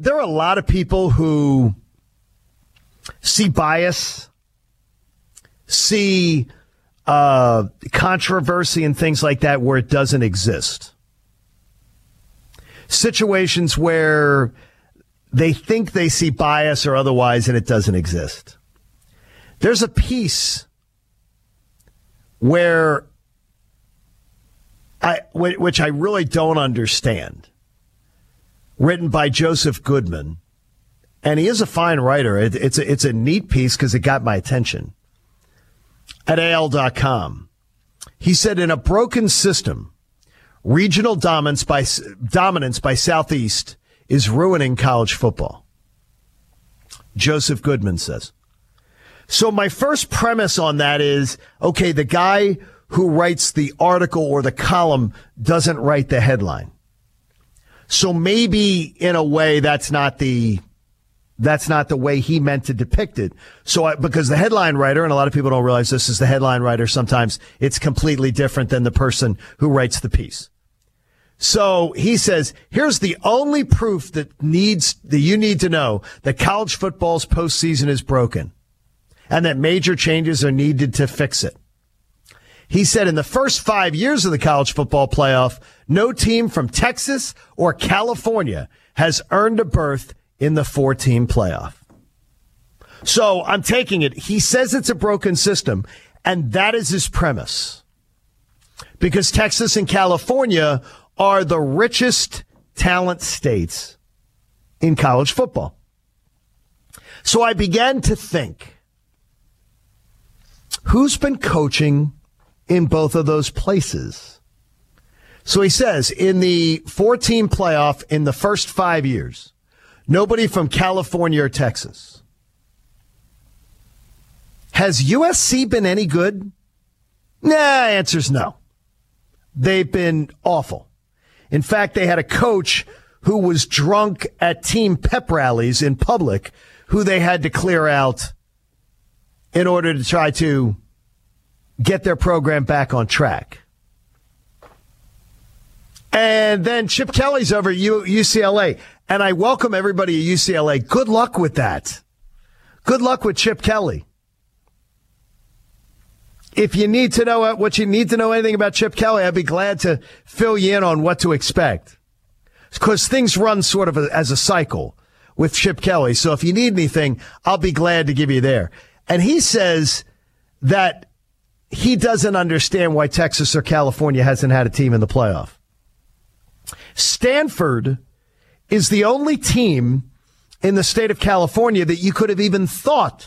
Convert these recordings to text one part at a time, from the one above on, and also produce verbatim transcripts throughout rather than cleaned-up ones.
there are a lot of people who see bias, see uh, controversy and things like that where it doesn't exist. Situations where they think they see bias or otherwise and it doesn't exist. There's a piece where I, which I really don't understand, written by Joseph Goodman, and he is a fine writer. It, it's a, it's a neat piece because it got my attention. At A L dot com, he said, in a broken system, regional dominance by dominance by Southeast is ruining college football. Joseph Goodman says. So my first premise on that is, okay, the guy who writes the article or the column doesn't write the headline. So maybe in a way that's not the that's not the way he meant to depict it. So I, because the headline writer, and a lot of people don't realize this is the headline writer, sometimes it's completely different than the person who writes the piece. So he says, here's the only proof that needs that you need to know that college football's postseason is broken and that major changes are needed to fix it. He said in the first five years of the college football playoff, no team from Texas or California has earned a berth in the four-team playoff. So I'm taking it. He says it's a broken system, and that is his premise. Because Texas and California are the richest talent states in college football. So I began to think, who's been coaching in both of those places? So he says, in the four-team playoff in the first five years, nobody from California or Texas. Has U S C been any good? Nah, answer's no. They've been awful. In fact, they had a coach who was drunk at team pep rallies in public who they had to clear out in order to try to get their program back on track. And then Chip Kelly's over at U C L A. And I welcome everybody at U C L A. Good luck with that. Good luck with Chip Kelly. If you need to know what you need to know anything about Chip Kelly, I'd be glad to fill you in on what to expect. Because things run sort of a, as a cycle with Chip Kelly. So if you need anything, I'll be glad to give you there. And he says that he doesn't understand why Texas or California hasn't had a team in the playoff. Stanford is the only team in the state of California that you could have even thought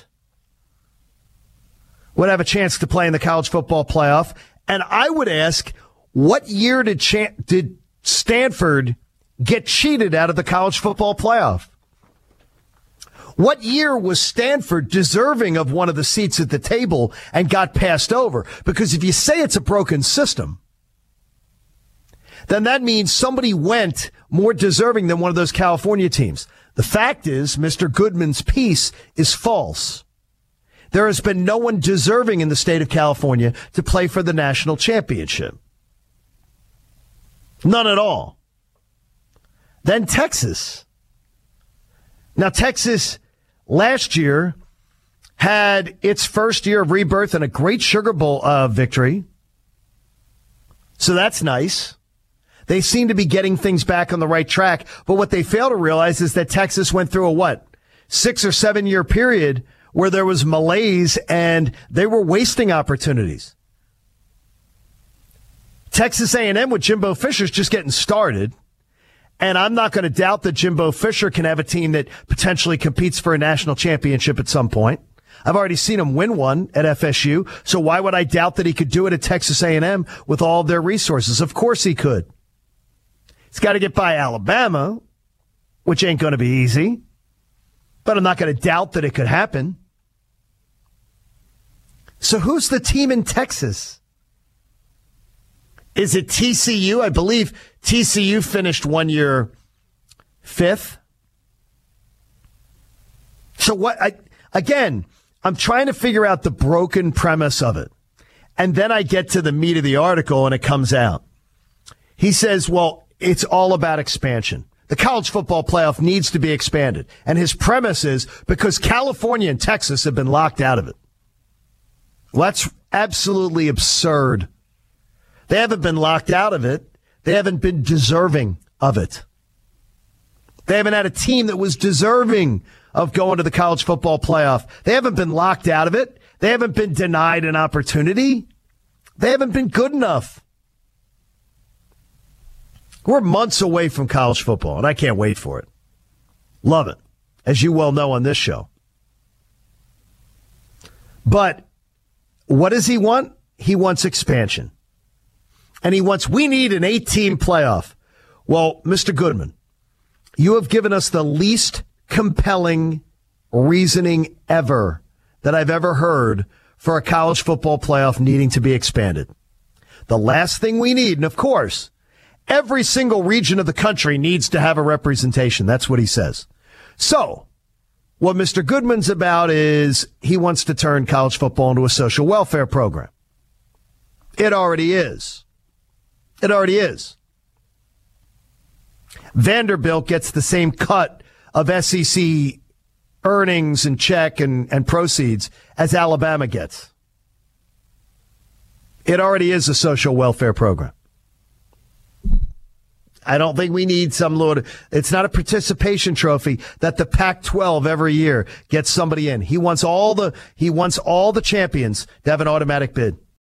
would have a chance to play in the college football playoff. And I would ask, what year did Ch- did Stanford get cheated out of the college football playoff? What year was Stanford deserving of one of the seats at the table and got passed over? Because if you say it's a broken system, then that means somebody went more deserving than one of those California teams. The fact is, Mister Goodman's piece is false. There has been no one deserving in the state of California to play for the national championship. None at all. Then Texas. Now, Texas last year had its first year of rebirth and a great Sugar Bowl uh, victory. So that's nice. They seem to be getting things back on the right track. But what they fail to realize is that Texas went through a what? Six or seven year period where there was malaise and they were wasting opportunities. Texas A and M with Jimbo Fisher's just getting started. And I'm not going to doubt that Jimbo Fisher can have a team that potentially competes for a national championship at some point. I've already seen him win one at F S U. So why would I doubt that he could do it at Texas A and M with all of their resources? Of course he could. He's got to get by Alabama, which ain't going to be easy. But I'm not going to doubt that it could happen. So who's the team in Texas? Is it T C U? I believe T C U finished one year fifth. So what? I, again, I'm trying to figure out the broken premise of it. And then I get to the meat of the article and it comes out. He says, well, it's all about expansion. the college football playoff needs to be expanded. And his premise is because California and Texas have been locked out of it. Well, that's absolutely absurd. They haven't been locked out of it. They haven't been deserving of it. They haven't had a team that was deserving of going to the college football playoff. They haven't been locked out of it. They haven't been denied an opportunity. They haven't been good enough. We're months away from college football, and I can't wait for it. Love it, as you well know on this show. But what does he want? He wants expansion. And he wants, we need an eight-team playoff. Well, Mister Goodman, you have given us the least compelling reasoning ever that I've ever heard for a college football playoff needing to be expanded. The last thing we need, and of course, every single region of the country needs to have a representation. That's what he says. So, what Mister Goodman's about is he wants to turn college football into a social welfare program. It already is. It already is. Vanderbilt gets the same cut of S E C earnings and check and, and proceeds as Alabama gets. It already is a social welfare program. I don't think we need some Lord. It's not a participation trophy that the Pac twelve every year gets somebody in. He wants all the he wants all the champions to have an automatic bid.